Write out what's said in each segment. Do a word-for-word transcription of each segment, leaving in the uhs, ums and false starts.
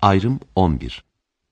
Ayrım on bir.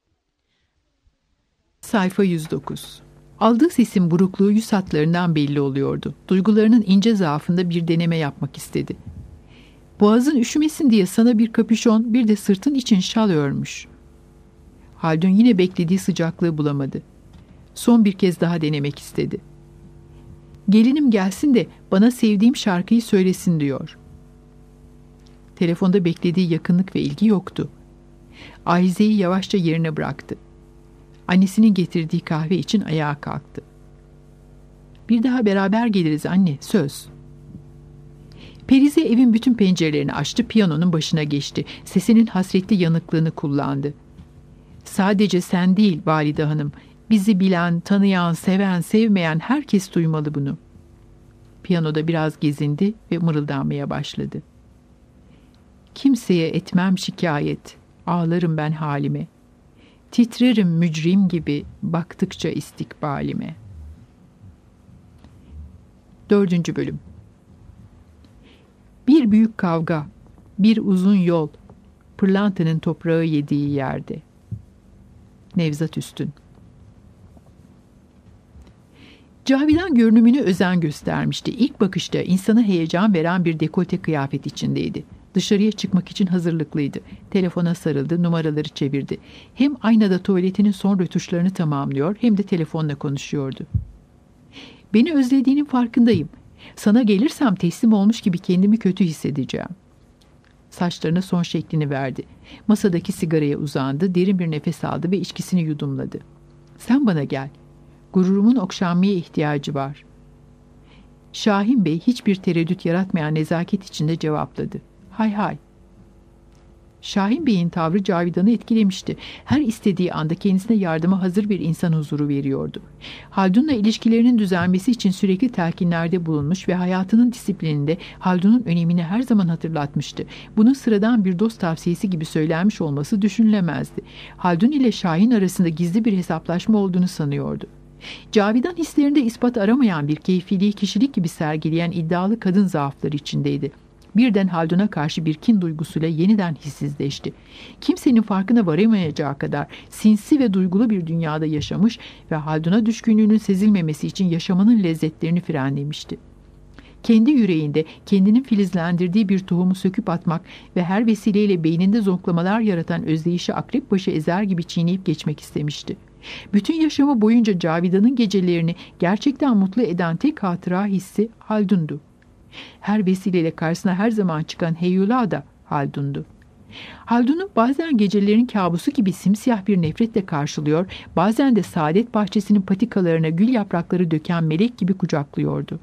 Sayfa yüz dokuz. Aldığı sesin burukluğu yüz hatlarından belli oluyordu. Duygularının ince zaafında bir deneme yapmak istedi. Boğazın üşümesin diye sana bir kapüşon, bir de sırtın için şal örmüş. Haldun yine beklediği sıcaklığı bulamadı. Son bir kez daha denemek istedi. Gelinim gelsin de bana sevdiğim şarkıyı söylesin diyor. Telefonda beklediği yakınlık ve ilgi yoktu. Ahize'yi yavaşça yerine bıraktı. Annesinin getirdiği kahve için ayağa kalktı. Bir daha beraber geliriz anne, söz. Perize evin bütün pencerelerini açtı, piyanonun başına geçti. Sesinin hasretli yanıklığını kullandı. Sadece sen değil valide hanım, bizi bilen, tanıyan, seven, sevmeyen herkes duymalı bunu. Piyanoda biraz gezindi ve mırıldanmaya başladı. Kimseye etmem şikayet, ağlarım ben halime. Titrerim mücrim gibi baktıkça istikbalime. Dördüncü bölüm. Bir büyük kavga, bir uzun yol, pırlantanın toprağı yediği yerde. Nevzat Üstün. Cavidan görünümüne özen göstermişti. İlk bakışta insana heyecan veren bir dekolte kıyafet içindeydi. Dışarıya çıkmak için hazırlıklıydı. Telefona sarıldı, numaraları çevirdi. Hem aynada tuvaletinin son rötuşlarını tamamlıyor, hem de telefonla konuşuyordu. Beni özlediğinin farkındayım. Sana gelirsem teslim olmuş gibi kendimi kötü hissedeceğim. Saçlarına son şeklini verdi. Masadaki sigaraya uzandı, derin bir nefes aldı ve içkisini yudumladı. Sen bana gel. Gururumun okşanmaya ihtiyacı var. Şahin Bey hiçbir tereddüt yaratmayan nezaket içinde cevapladı. Hay hay. Şahin Bey'in tavrı Cavidan'ı etkilemişti. Her istediği anda kendisine yardıma hazır bir insan huzuru veriyordu. Haldun'la ilişkilerinin düzelmesi için sürekli telkinlerde bulunmuş ve hayatının disiplininde Haldun'un önemini her zaman hatırlatmıştı. Bunun sıradan bir dost tavsiyesi gibi söylenmiş olması düşünülemezdi. Haldun ile Şahin arasında gizli bir hesaplaşma olduğunu sanıyordu. Cavidan hislerinde ispat aramayan bir keyfiliği kişilik gibi sergileyen iddialı kadın zaafları içindeydi. Birden Haldun'a karşı bir kin duygusuyla yeniden hissizleşti. Kimsenin farkına varamayacağı kadar sinsi ve duygulu bir dünyada yaşamış ve Haldun'a düşkünlüğünün sezilmemesi için yaşamanın lezzetlerini frenlemişti. Kendi yüreğinde kendinin filizlendirdiği bir tohumu söküp atmak ve her vesileyle beyninde zonklamalar yaratan özdeyişi akrep başı ezer gibi çiğneyip geçmek istemişti. Bütün yaşamı boyunca Cavidan'ın gecelerini gerçekten mutlu eden tek hatıra hissi Haldun'du. Her vesileyle karşısına her zaman çıkan Heyula da Haldun'du. Haldun'u bazen gecelerin kabusu gibi simsiyah bir nefretle karşılıyor, bazen de saadet bahçesinin patikalarına gül yaprakları döken melek gibi kucaklıyordu.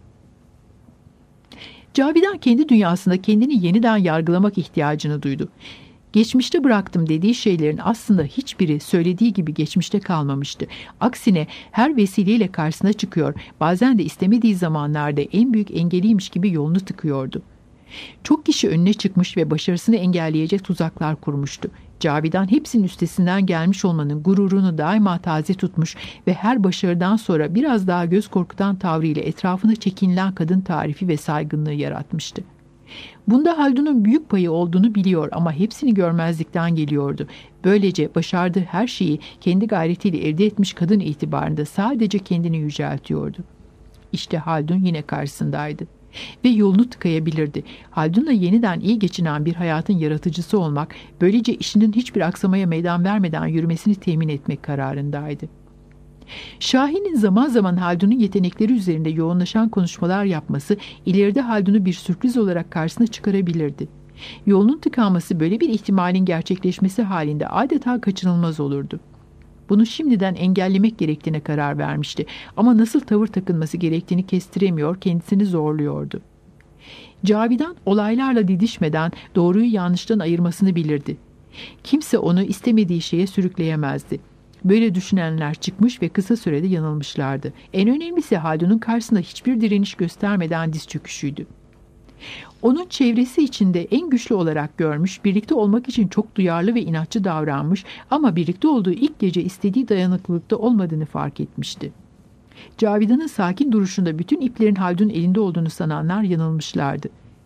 Cavidan kendi dünyasında kendini yeniden yargılamak ihtiyacını duydu. Geçmişte bıraktım dediği şeylerin aslında hiçbiri söylediği gibi geçmişte kalmamıştı. Aksine her vesileyle karşısına çıkıyor, bazen de istemediği zamanlarda en büyük engeliymiş gibi yolunu tıkıyordu. Çok kişi önüne çıkmış ve başarısını engelleyecek tuzaklar kurmuştu. Cavidan hepsinin üstesinden gelmiş olmanın gururunu daima taze tutmuş ve her başarıdan sonra biraz daha göz korkutan tavrıyla etrafına çekinilen kadın tarifi ve saygınlığı yaratmıştı. Bunda Haldun'un büyük payı olduğunu biliyor ama hepsini görmezlikten geliyordu. Böylece başardığı her şeyi kendi gayretiyle elde etmiş kadın itibarında sadece kendini yüceltiyordu. İşte Haldun yine karşısındaydı. Ve yolunu tıkayabilirdi. Haldun'la yeniden iyi geçinen bir hayatın yaratıcısı olmak, böylece işinin hiçbir aksamaya meydan vermeden yürümesini temin etmek kararındaydı. Şahin'in zaman zaman Haldun'un yetenekleri üzerinde yoğunlaşan konuşmalar yapması ileride Haldun'u bir sürpriz olarak karşısına çıkarabilirdi. Yolunun tıkanması böyle bir ihtimalin gerçekleşmesi halinde adeta kaçınılmaz olurdu. Bunu şimdiden engellemek gerektiğine karar vermişti ama nasıl tavır takınması gerektiğini kestiremiyor, kendisini zorluyordu. Cavidan olaylarla didişmeden doğruyu yanlıştan ayırmasını bilirdi. Kimse onu istemediği şeye sürükleyemezdi. Böyle düşünenler çıkmış ve kısa sürede yanılmışlardı. En önemlisi Haldun'un karşısında hiçbir direniş göstermeden diz çöküşüydü. Onun çevresi içinde en güçlü olarak görmüş, birlikte olmak için çok duyarlı ve inatçı davranmış ama birlikte olduğu ilk gece istediği dayanıklılıkta olmadığını fark etmişti. Cavidan'ın sakin duruşunda bütün iplerin Haldun'un elinde olduğunu sananlar yanılmışlardı.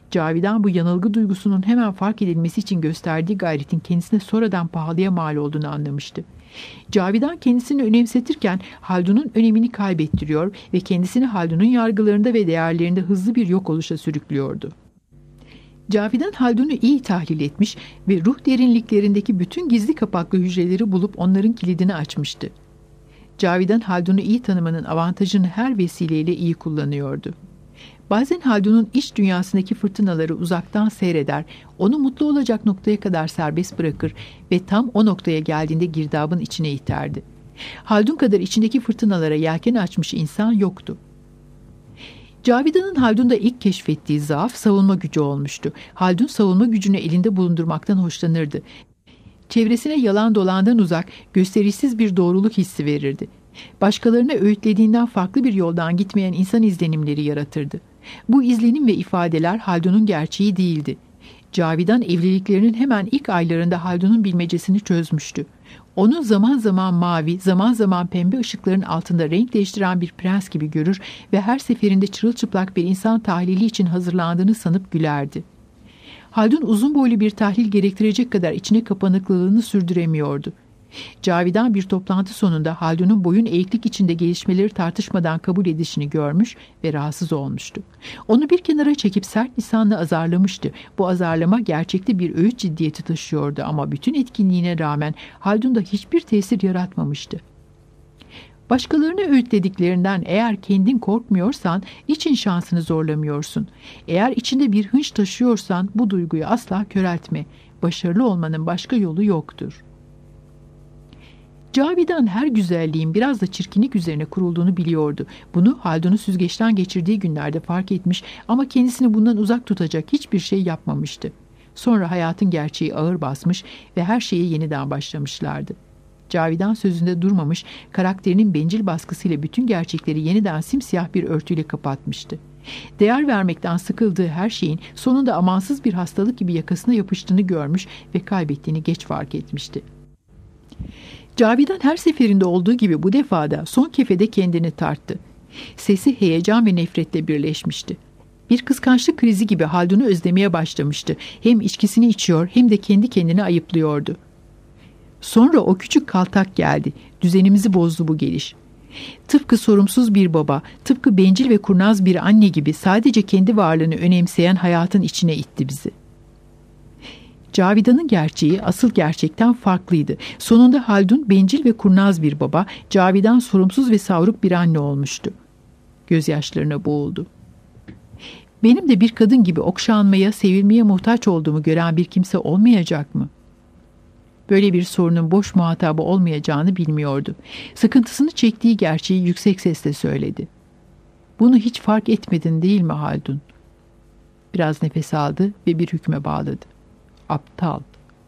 Cavidan bu yanılgı duygusunun hemen fark edilmesi için gösterdiği gayretin kendisine sonradan pahalıya mal olduğunu anlamıştı. Cavidan kendisini önemsetirken Haldun'un önemini kaybettiriyor ve kendisini Haldun'un yargılarında ve değerlerinde hızlı bir yok oluşa sürüklüyordu. Cavidan Haldun'u iyi tahlil etmiş ve ruh derinliklerindeki bütün gizli kapaklı hücreleri bulup onların kilidini açmıştı. Cavidan Haldun'u iyi tanımanın avantajını her vesileyle iyi kullanıyordu. Bazen Haldun'un iç dünyasındaki fırtınaları uzaktan seyreder, onu mutlu olacak noktaya kadar serbest bırakır ve tam o noktaya geldiğinde girdabın içine iterdi. Haldun kadar içindeki fırtınalara yelken açmış insan yoktu. Cavidan'ın Haldun'da ilk keşfettiği zaaf savunma gücü olmuştu. Haldun savunma gücünü elinde bulundurmaktan hoşlanırdı. Çevresine yalan dolandan uzak, gösterişsiz bir doğruluk hissi verirdi. Başkalarına öğütlediğinden farklı bir yoldan gitmeyen insan izlenimleri yaratırdı. Bu izlenim ve ifadeler Haldun'un gerçeği değildi. Cavidan evliliklerinin hemen ilk aylarında Haldun'un bilmecesini çözmüştü. Onu zaman zaman mavi, zaman zaman pembe ışıkların altında renk değiştiren bir prens gibi görür ve her seferinde çırılçıplak bir insan tahlili için hazırlandığını sanıp gülerdi. Haldun uzun boylu bir tahlil gerektirecek kadar içine kapanıklılığını sürdüremiyordu. Cavidan bir toplantı sonunda Haldun'un boyun eğiklik içinde gelişmeleri tartışmadan kabul edişini görmüş ve rahatsız olmuştu. Onu bir kenara çekip sert lisanla azarlamıştı. Bu azarlama gerçekte bir öğüt ciddiyeti taşıyordu ama bütün etkinliğine rağmen Haldun'da hiçbir tesir yaratmamıştı. Başkalarına öğütlediklerinden eğer kendin korkmuyorsan için şansını zorlamıyorsun. Eğer içinde bir hınç taşıyorsan bu duyguyu asla köreltme. Başarılı olmanın başka yolu yoktur. Cavidan her güzelliğin biraz da çirkinlik üzerine kurulduğunu biliyordu. Bunu Haldun'u süzgeçten geçirdiği günlerde fark etmiş ama kendisini bundan uzak tutacak hiçbir şey yapmamıştı. Sonra hayatın gerçeği ağır basmış ve her şeye yeniden başlamışlardı. Cavidan sözünde durmamış, karakterinin bencil baskısıyla bütün gerçekleri yeniden simsiyah bir örtüyle kapatmıştı. Değer vermekten sıkıldığı her şeyin sonunda amansız bir hastalık gibi yakasına yapıştığını görmüş ve kaybettiğini geç fark etmişti. Cavidan her seferinde olduğu gibi bu defada son kefede kendini tarttı. Sesi heyecan ve nefretle birleşmişti. Bir kıskançlık krizi gibi Haldun'u özlemeye başlamıştı. Hem içkisini içiyor hem de kendi kendine ayıplıyordu. Sonra o küçük kaltak geldi. Düzenimizi bozdu bu geliş. Tıpkı sorumsuz bir baba, tıpkı bencil ve kurnaz bir anne gibi sadece kendi varlığını önemseyen hayatın içine itti bizi. Cavidan'ın gerçeği asıl gerçekten farklıydı. Sonunda Haldun bencil ve kurnaz bir baba, Cavidan sorumsuz ve savruk bir anne olmuştu. Gözyaşlarına boğuldu. Benim de bir kadın gibi okşanmaya, sevilmeye muhtaç olduğumu gören bir kimse olmayacak mı? Böyle bir sorunun boş muhatabı olmayacağını bilmiyordu. Sıkıntısını çektiği gerçeği yüksek sesle söyledi. Bunu hiç fark etmedin değil mi Haldun? Biraz nefes aldı ve bir hükme bağladı. Aptal.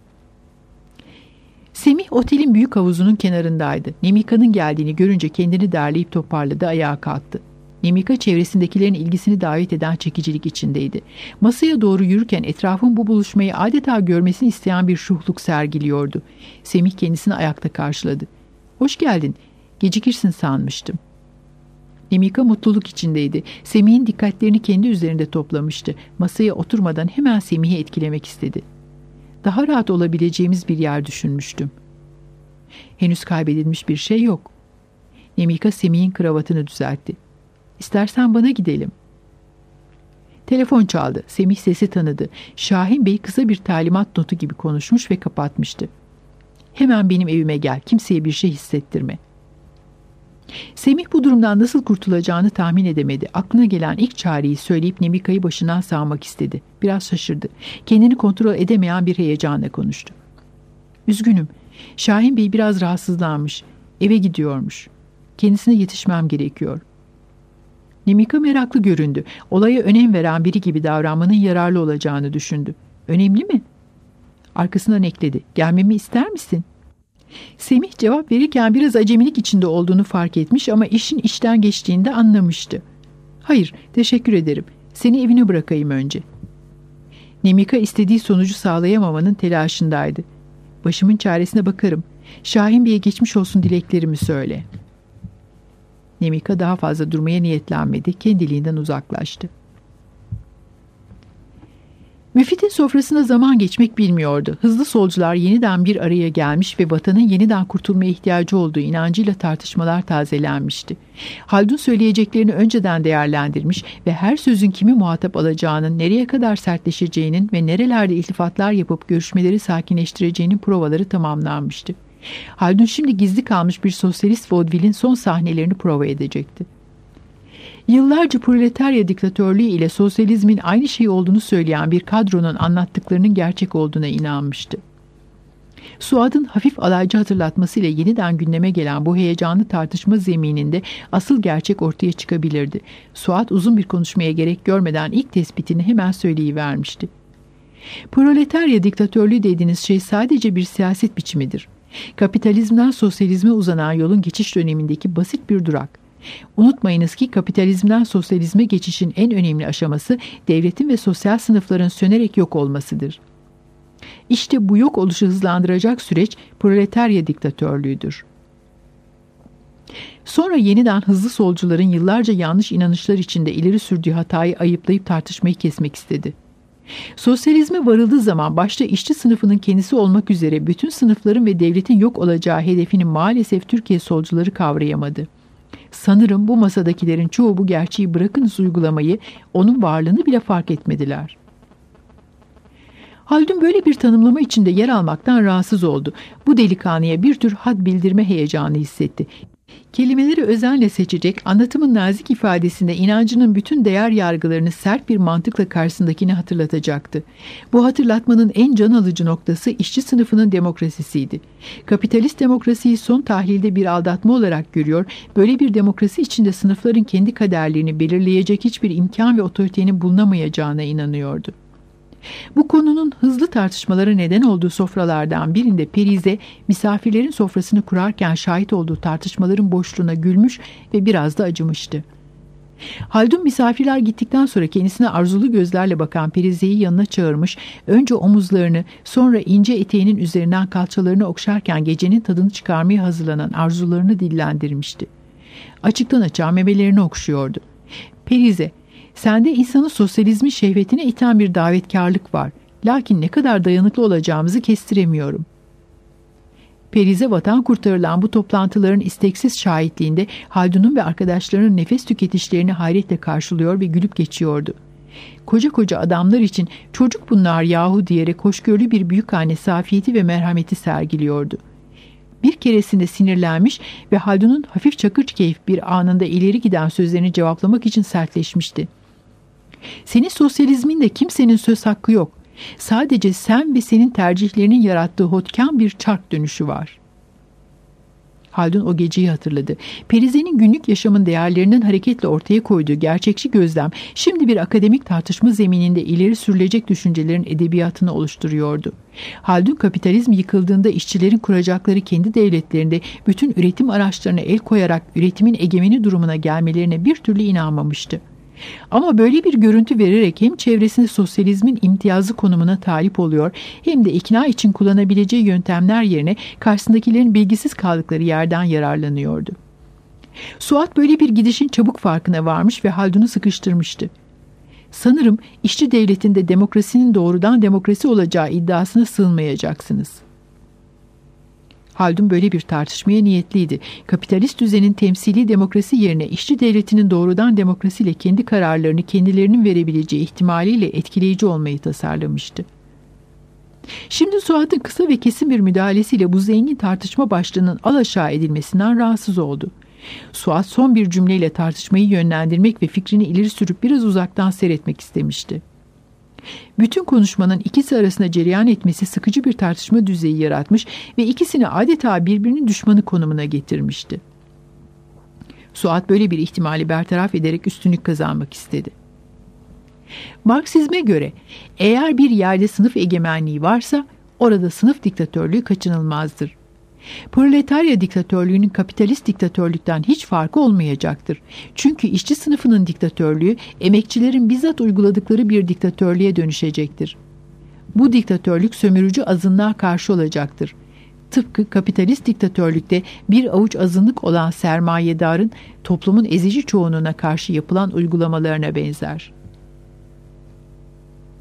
Semih otelin büyük havuzunun kenarındaydı. Nemika'nın geldiğini görünce kendini derleyip toparladı, ayağa kalktı. Nemika çevresindekilerin ilgisini davet eden çekicilik içindeydi. Masaya doğru yürürken etrafın bu buluşmayı adeta görmesini isteyen bir şuhluk sergiliyordu. Semih kendisini ayakta karşıladı. Hoş geldin. Gecikirsin sanmıştım. Nemika mutluluk içindeydi. Semih'in dikkatlerini kendi üzerinde toplamıştı. Masaya oturmadan hemen Semih'i etkilemek istedi. Daha rahat olabileceğimiz bir yer düşünmüştüm. Henüz kaybedilmiş bir şey yok. Nemika Semih'in kravatını düzeltti. İstersen bana gidelim. Telefon çaldı. Semih sesi tanıdı. Şahin Bey kısa bir talimat notu gibi konuşmuş ve kapatmıştı. Hemen benim evime gel. Kimseye bir şey hissettirme. Semih bu durumdan nasıl kurtulacağını tahmin edemedi. Aklına gelen ilk çareyi söyleyip Nemika'yı başından sağmak istedi. Biraz şaşırdı. Kendini kontrol edemeyen bir heyecanla konuştu. Üzgünüm. Şahin Bey biraz rahatsızlanmış. Eve gidiyormuş. Kendisine yetişmem gerekiyor. Nemika meraklı göründü. Olaya önem veren biri gibi davranmanın yararlı olacağını düşündü. Önemli mi? Arkasından ekledi. Gelmemi ister misin? Semih cevap verirken biraz acemilik içinde olduğunu fark etmiş ama işin işten geçtiğinde anlamıştı. Hayır, teşekkür ederim. Seni evine bırakayım önce. Nemika istediği sonucu sağlayamamanın telaşındaydı. Başımın çaresine bakarım. Şahin Bey'e geçmiş olsun dileklerimi söyle. Nemika daha fazla durmaya niyetlenmedi. Kendiliğinden uzaklaştı. Müfit'in sofrasına zaman geçmek bilmiyordu. Hızlı solcular yeniden bir araya gelmiş ve vatanın yeniden kurtulmaya ihtiyacı olduğu inancıyla tartışmalar tazelenmişti. Haldun söyleyeceklerini önceden değerlendirmiş ve her sözün kimi muhatap alacağının, nereye kadar sertleşeceğinin ve nerelerde iltifatlar yapıp görüşmeleri sakinleştireceğinin provaları tamamlanmıştı. Haldun şimdi gizli kalmış bir sosyalist vaudeville'in son sahnelerini prova edecekti. Yıllarca proletarya diktatörlüğü ile sosyalizmin aynı şey olduğunu söyleyen bir kadronun anlattıklarının gerçek olduğuna inanmıştı. Suad'ın hafif alaycı hatırlatmasıyla yeniden gündeme gelen bu heyecanlı tartışma zemininde asıl gerçek ortaya çıkabilirdi. Suad uzun bir konuşmaya gerek görmeden ilk tespitini hemen söyleyivermişti. Proletarya diktatörlüğü dediğiniz şey sadece bir siyaset biçimidir. Kapitalizmden sosyalizme uzanan yolun geçiş dönemindeki basit bir durak. Unutmayınız ki kapitalizmden sosyalizme geçişin en önemli aşaması devletin ve sosyal sınıfların sönerek yok olmasıdır. İşte bu yok oluşu hızlandıracak süreç proletarya diktatörlüğüdür. Sonra yeniden hızlı solcuların yıllarca yanlış inanışlar içinde ileri sürdüğü hatayı ayıplayıp tartışmayı kesmek istedi. Sosyalizme varıldığı zaman başta işçi sınıfının kendisi olmak üzere bütün sınıfların ve devletin yok olacağı hedefini maalesef Türkiye solcuları kavrayamadı. Sanırım bu masadakilerin çoğu bu gerçeği bırakınız uygulamayı, onun varlığını bile fark etmediler. Haldun böyle bir tanımlama içinde yer almaktan rahatsız oldu. Bu delikanlıya bir tür had bildirme heyecanı hissetti. Kelimeleri özenle seçecek, anlatımın nazik ifadesinde inancının bütün değer yargılarını sert bir mantıkla karşısındakini hatırlatacaktı. Bu hatırlatmanın en can alıcı noktası işçi sınıfının demokrasisiydi. Kapitalist demokrasiyi son tahlilde bir aldatma olarak görüyor, böyle bir demokrasi içinde sınıfların kendi kaderlerini belirleyecek hiçbir imkan ve otoritenin bulunamayacağına inanıyordu. Bu konunun hızlı tartışmalara neden olduğu sofralardan birinde Perize, misafirlerin sofrasını kurarken şahit olduğu tartışmaların boşluğuna gülmüş ve biraz da acımıştı. Haldun misafirler gittikten sonra kendisine arzulu gözlerle bakan Perize'yi yanına çağırmış, önce omuzlarını, sonra ince eteğinin üzerinden kalçalarını okşarken gecenin tadını çıkarmaya hazırlanan arzularını dillendirmişti. Açıktan açığa memelerini okşuyordu. Perize, sende insanın sosyalizmin şehvetine iten bir davetkarlık var. Lakin ne kadar dayanıklı olacağımızı kestiremiyorum. Perize vatan kurtarılan bu toplantıların isteksiz şahitliğinde Haldun'un ve arkadaşlarının nefes tüketişlerini hayretle karşılıyor ve gülüp geçiyordu. Koca koca adamlar için çocuk bunlar yahu diyerek hoşgörülü bir büyükanne safiyeti ve merhameti sergiliyordu. Bir keresinde sinirlenmiş ve Haldun'un hafif çakır keyif bir anında ileri giden sözlerini cevaplamak için sertleşmişti. Senin sosyalizminde kimsenin söz hakkı yok. Sadece sen ve senin tercihlerinin yarattığı hotkan bir çark dönüşü var. Haldun o geceyi hatırladı. Perize'nin günlük yaşamın değerlerinden hareketle ortaya koyduğu gerçekçi gözlem şimdi bir akademik tartışma zemininde ileri sürülecek düşüncelerin edebiyatını oluşturuyordu. Haldun kapitalizm yıkıldığında işçilerin kuracakları kendi devletlerinde bütün üretim araçlarına el koyarak üretimin egemeni durumuna gelmelerine bir türlü inanmamıştı. Ama böyle bir görüntü vererek hem çevresinde sosyalizmin imtiyazlı konumuna talip oluyor hem de ikna için kullanabileceği yöntemler yerine karşısındakilerin bilgisiz kaldıkları yerden yararlanıyordu. Suat böyle bir gidişin çabuk farkına varmış ve Haldun'u sıkıştırmıştı. Sanırım işçi devletinde demokrasinin doğrudan demokrasi olacağı iddiasına sığınmayacaksınız. Haldun böyle bir tartışmaya niyetliydi. Kapitalist düzenin temsili demokrasi yerine işçi devletinin doğrudan demokrasiyle kendi kararlarını kendilerinin verebileceği ihtimaliyle etkileyici olmayı tasarlamıştı. Şimdi Suat'ın kısa ve kesin bir müdahalesiyle bu zengin tartışma başlığının alaşağı edilmesinden rahatsız oldu. Suat son bir cümleyle tartışmayı yönlendirmek ve fikrini ileri sürüp biraz uzaktan seyretmek istemişti. Bütün konuşmanın ikisi arasında cereyan etmesi sıkıcı bir tartışma düzeyi yaratmış ve ikisini adeta birbirinin düşmanı konumuna getirmişti. Suat böyle bir ihtimali bertaraf ederek üstünlük kazanmak istedi. Marksizme göre eğer bir yerde sınıf egemenliği varsa orada sınıf diktatörlüğü kaçınılmazdır. Proletarya diktatörlüğünün kapitalist diktatörlükten hiç farkı olmayacaktır. Çünkü işçi sınıfının diktatörlüğü emekçilerin bizzat uyguladıkları bir diktatörlüğe dönüşecektir. Bu diktatörlük sömürücü azınlığa karşı olacaktır. Tıpkı kapitalist diktatörlükte bir avuç azınlık olan sermayedarın toplumun ezici çoğunluğuna karşı yapılan uygulamalarına benzer.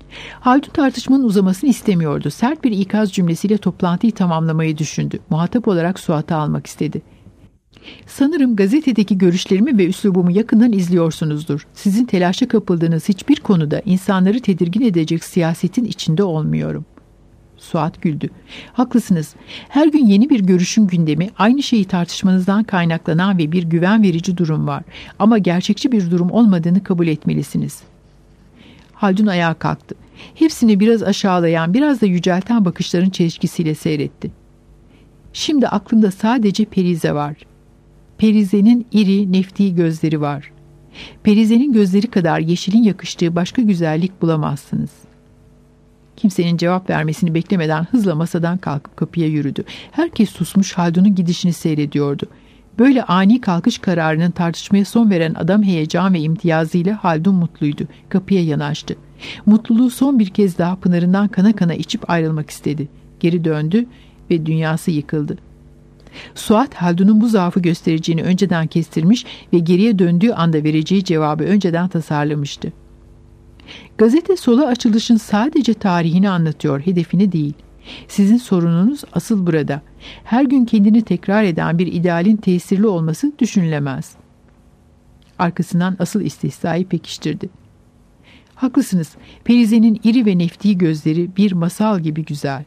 Haldun tartışmanın uzamasını istemiyordu. Sert bir ikaz cümlesiyle toplantıyı tamamlamayı düşündü. Muhatap olarak Suat'ı almak istedi. Sanırım gazetedeki görüşlerimi ve üslubumu yakından izliyorsunuzdur. Sizin telaşa kapıldığınız hiçbir konuda insanları tedirgin edecek siyasetin içinde olmuyorum. Suat güldü. Haklısınız. Her gün yeni bir görüşün gündemi, aynı şeyi tartışmanızdan kaynaklanan ve bir güven verici durum var. Ama gerçekçi bir durum olmadığını kabul etmelisiniz. Haldun ayağa kalktı. Hepsini biraz aşağılayan, biraz da yücelten bakışların çelişkisiyle seyretti. Şimdi aklımda sadece Perize var. Perize'nin iri, nefti gözleri var. Perize'nin gözleri kadar yeşilin yakıştığı başka güzellik bulamazsınız. Kimsenin cevap vermesini beklemeden hızla masadan kalkıp kapıya yürüdü. Herkes susmuş, Haldun'un gidişini seyrediyordu. Böyle ani kalkış kararının tartışmaya son veren adam heyecan ve imtiyazıyla Haldun mutluydu. Kapıya yanaştı. Mutluluğu son bir kez daha pınarından kana kana içip ayrılmak istedi. Geri döndü ve dünyası yıkıldı. Suat, Haldun'un bu zaafı göstereceğini önceden kestirmiş ve geriye döndüğü anda vereceği cevabı önceden tasarlamıştı. Gazete sola açılışın sadece tarihini anlatıyor, hedefini değil. Sizin sorununuz asıl burada. Her gün kendini tekrar eden bir idealin tesirli olması düşünülemez. Arkasından asıl istihzayı pekiştirdi. Haklısınız. Perize'nin iri ve nefti gözleri bir masal gibi güzel.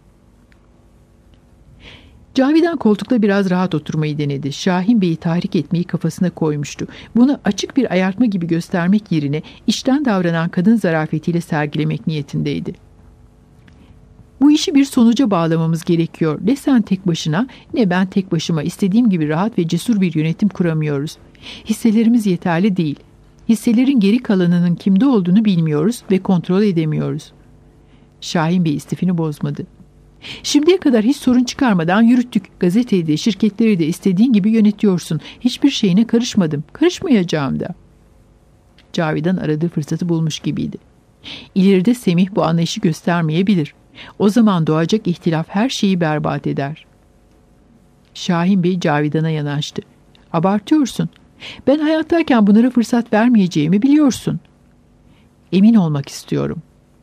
Cavidan koltukta biraz rahat oturmayı denedi. Şahin Bey'i tahrik etmeyi kafasına koymuştu. Bunu açık bir ayartma gibi göstermek yerine içten davranan kadın zarafetiyle sergilemek niyetindeydi. Bu işi bir sonuca bağlamamız gerekiyor. Ne sen tek başına ne ben tek başıma istediğim gibi rahat ve cesur bir yönetim kuramıyoruz. Hisselerimiz yeterli değil. Hisselerin geri kalanının kimde olduğunu bilmiyoruz ve kontrol edemiyoruz. Şahin Bey istifini bozmadı. Şimdiye kadar hiç sorun çıkarmadan yürüttük. Gazeteyi de şirketleri de istediğin gibi yönetiyorsun. Hiçbir şeyine karışmadım. Karışmayacağım da. Cavidan aradığı fırsatı bulmuş gibiydi. İleride Semih bu anlayışı göstermeyebilir. O zaman doğacak ihtilaf her şeyi berbat eder. Şahin Bey Cavidan'a yanaştı. Abartıyorsun. Ben hayattayken bunlara fırsat vermeyeceğimi biliyorsun. Emin olmak istiyorum.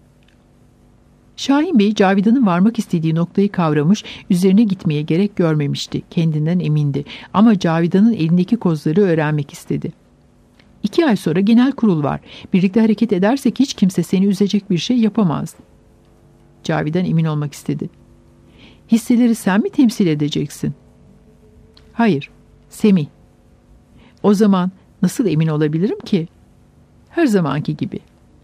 Şahin Bey Cavidan'ın varmak istediği noktayı kavramış, üzerine gitmeye gerek görmemişti. Kendinden emindi. Ama Cavidan'ın elindeki kozları öğrenmek istedi. İki ay sonra genel kurul var. Birlikte hareket edersek hiç kimse seni üzecek bir şey yapamaz. Cavidan emin olmak istedi. Hisseleri sen mi temsil edeceksin? Hayır, Semih. O zaman nasıl emin olabilirim ki? Her zamanki gibi.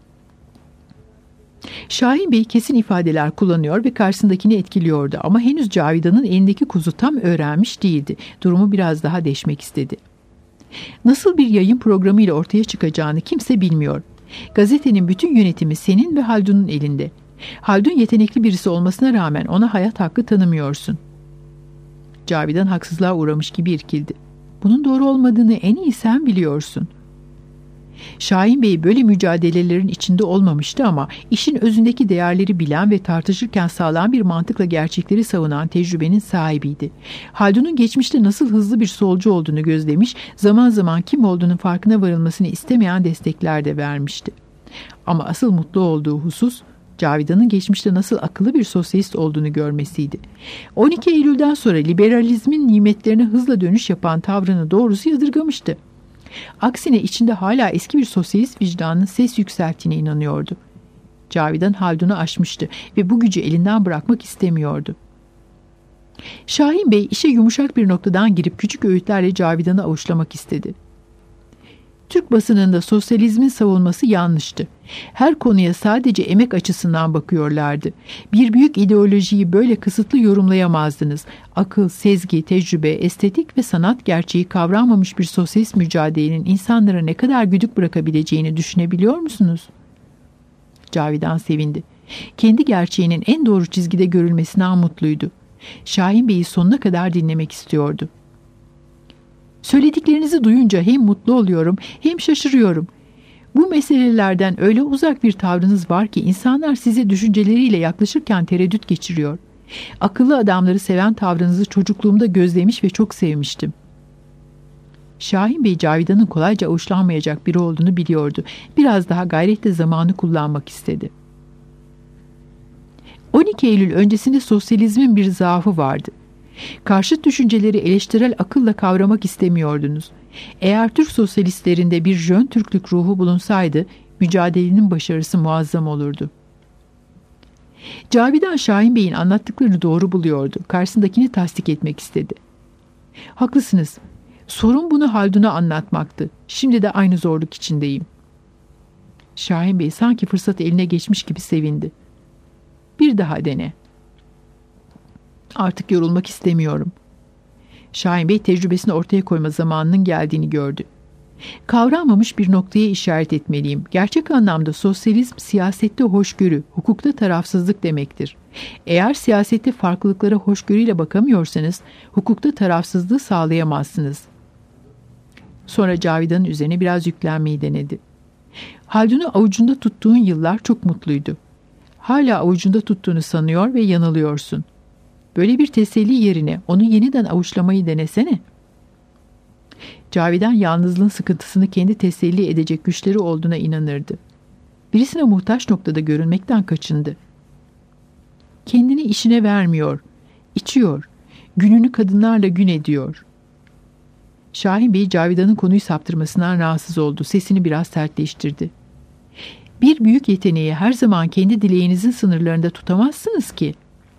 Şahin Bey kesin ifadeler kullanıyor ve karşısındakini etkiliyordu ama henüz Cavidan'ın elindeki kuzu tam öğrenmiş değildi. Durumu biraz daha deşmek istedi. Nasıl bir yayın programıyla ortaya çıkacağını kimse bilmiyor. Gazetenin bütün yönetimi senin ve Haldun'un elinde. Haldun yetenekli birisi olmasına rağmen ona hayat hakkı tanımıyorsun. Cavidan haksızlığa uğramış gibi irkildi. Bunun doğru olmadığını en iyi sen biliyorsun. Şahin Bey böyle mücadelelerin içinde olmamıştı ama işin özündeki değerleri bilen ve tartışırken sağlam bir mantıkla gerçekleri savunan tecrübenin sahibiydi. Haldun'un geçmişte nasıl hızlı bir solcu olduğunu gözlemiş, zaman zaman kim olduğunun farkına varılmasını istemeyen destekler de vermişti. Ama asıl mutlu olduğu husus, Cavidan'ın geçmişte nasıl akıllı bir sosyalist olduğunu görmesiydi. on iki Eylül'den sonra liberalizmin nimetlerine hızla dönüş yapan tavrını doğrusu yadırgamıştı. Aksine içinde hala eski bir sosyalist vicdanının ses yükselttiğine inanıyordu. Cavidan Haldun'u aşmıştı ve bu gücü elinden bırakmak istemiyordu. Şahin Bey işe yumuşak bir noktadan girip küçük öğütlerle Cavidan'ı avuçlamak istedi. Türk basınında sosyalizmin savunması yanlıştı. Her konuya sadece emek açısından bakıyorlardı. Bir büyük ideolojiyi böyle kısıtlı yorumlayamazdınız. Akıl, sezgi, tecrübe, estetik ve sanat gerçeği kavranmamış bir sosyalist mücadelenin insanlara ne kadar güdük bırakabileceğini düşünebiliyor musunuz? Cavidan sevindi. Kendi gerçeğinin en doğru çizgide görülmesinden mutluydu. Şahin Bey'i sonuna kadar dinlemek istiyordu. Söylediklerinizi duyunca hem mutlu oluyorum hem şaşırıyorum. Bu meselelerden öyle uzak bir tavrınız var ki insanlar size düşünceleriyle yaklaşırken tereddüt geçiriyor. Akıllı adamları seven tavrınızı çocukluğumda gözlemiş ve çok sevmiştim. Şahin Bey Cavidan'ın kolayca avuçlanmayacak biri olduğunu biliyordu. Biraz daha gayretle zamanı kullanmak istedi. on iki Eylül öncesinde sosyalizmin bir zaafı vardı. Karşıt düşünceleri eleştirel akılla kavramak istemiyordunuz. Eğer Türk sosyalistlerinde bir jön Türklük ruhu bulunsaydı, mücadelenin başarısı muazzam olurdu. Cavidan Şahin Bey'in anlattıklarını doğru buluyordu. Karşısındakini tasdik etmek istedi. Haklısınız. Sorun bunu Haldun'a anlatmaktı. Şimdi de aynı zorluk içindeyim. Şahin Bey sanki fırsat eline geçmiş gibi sevindi. Bir daha dene. Artık yorulmak istemiyorum. Şahin Bey tecrübesini ortaya koyma zamanının geldiğini gördü. Kavranmamış bir noktaya işaret etmeliyim. Gerçek anlamda sosyalizm siyasette hoşgörü, hukukta tarafsızlık demektir. Eğer siyasette farklılıklara hoşgörüyle bakamıyorsanız, hukukta tarafsızlığı sağlayamazsınız. Sonra Cavidan'ın üzerine biraz yüklenmeyi denedi. Haldun'u avucunda tuttuğun yıllar çok mutluydu. Hala avucunda tuttuğunu sanıyor ve yanılıyorsun. Böyle bir teselli yerine onu yeniden avuçlamayı denesene. Cavidan yalnızlığın sıkıntısını kendi teselli edecek güçleri olduğuna inanırdı. Birisine muhtaç noktada görünmekten kaçındı. Kendini işine vermiyor, içiyor, gününü kadınlarla gün ediyor. Şahin Bey Cavidan'ın konuyu saptırmasından rahatsız oldu. Sesini biraz sertleştirdi. Bir büyük yeteneği her zaman kendi dileğinizin sınırlarında tutamazsınız ki.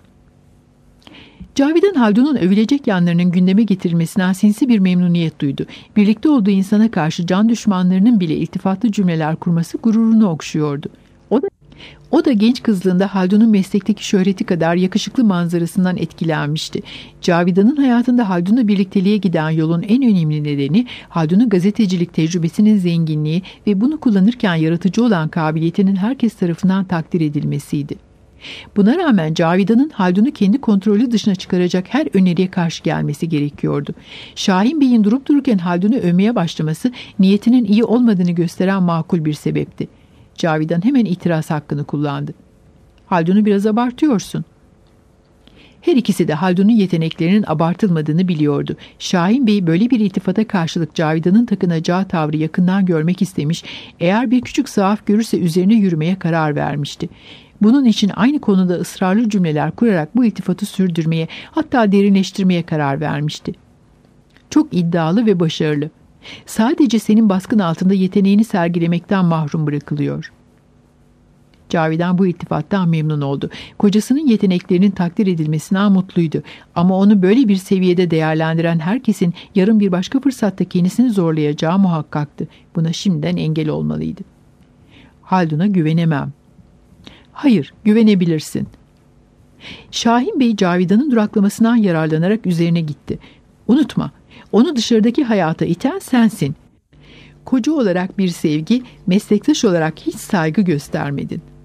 Cavidan Haldun'un övülecek yanlarının gündeme getirilmesinden sinsi bir memnuniyet duydu. Birlikte olduğu insana karşı can düşmanlarının bile iltifatlı cümleler kurması gururunu okşuyordu. O da, o da genç kızlığında Haldun'un meslekteki şöhreti kadar yakışıklı manzarasından etkilenmişti. Cavidan'ın hayatında Haldun'la birlikteliğe giden yolun en önemli nedeni Haldun'un gazetecilik tecrübesinin zenginliği ve bunu kullanırken yaratıcı olan kabiliyetinin herkes tarafından takdir edilmesiydi. Buna rağmen Cavidan'ın Haldun'u kendi kontrolü dışına çıkaracak her öneriye karşı gelmesi gerekiyordu. Şahin Bey'in durup dururken Haldun'u övmeye başlaması niyetinin iyi olmadığını gösteren makul bir sebepti. Cavidan hemen itiraz hakkını kullandı. Haldun'u biraz abartıyorsun. Her ikisi de Haldun'un yeteneklerinin abartılmadığını biliyordu. Şahin Bey böyle bir iltifata karşılık Cavidan'ın takınacağı tavrı yakından görmek istemiş, eğer bir küçük zaaf görürse üzerine yürümeye karar vermişti. Bunun için aynı konuda ısrarlı cümleler kurarak bu iltifatı sürdürmeye, hatta derinleştirmeye karar vermişti. Çok iddialı ve başarılı. Sadece senin baskın altında yeteneğini sergilemekten mahrum bırakılıyor. Cavidan bu iltifattan memnun oldu. Kocasının yeteneklerinin takdir edilmesinden mutluydu. Ama onu böyle bir seviyede değerlendiren herkesin yarın bir başka fırsatta kendisini zorlayacağı muhakkaktı. Buna şimdiden engel olmalıydı. Haldun'a güvenemem. Hayır, güvenebilirsin. Şahin Bey Cavidan'ın duraklamasından yararlanarak üzerine gitti. Unutma, onu dışarıdaki hayata iten sensin. Koca olarak bir sevgi, meslektaş olarak hiç saygı göstermedin.